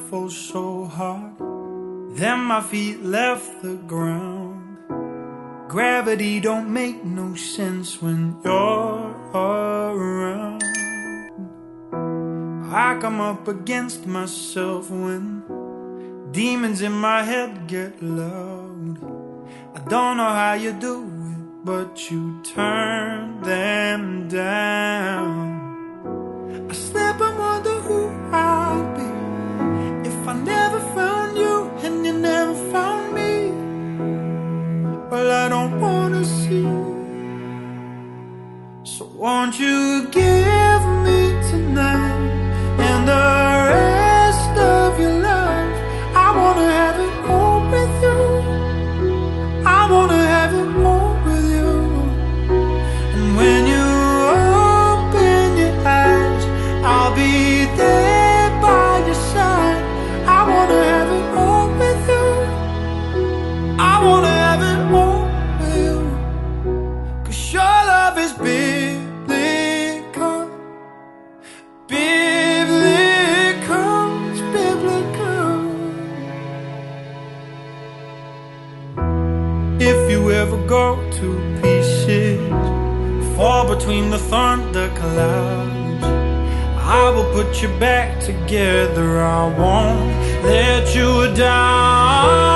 fall so hard, then my feet left the ground. Gravity don't make no sense when you're around. I come up against myself when demons in my head get loud. I don't know how you do it, but you turn them down. I sleep and wonder who I'd be if I never found you and you never found me. Well, I don't wanna see. So won't you give me tonight and the rest of your life? I wanna have it all with you. I wanna have it all with you. And when you open your eyes, I'll be there by your side. I wanna have it all with you. I wanna have it all with you. 'Cause your love is biblical. Biblical, it's biblical. If you ever go to pieces, fall between the thunder clouds, I will put you back together. I won't let you down.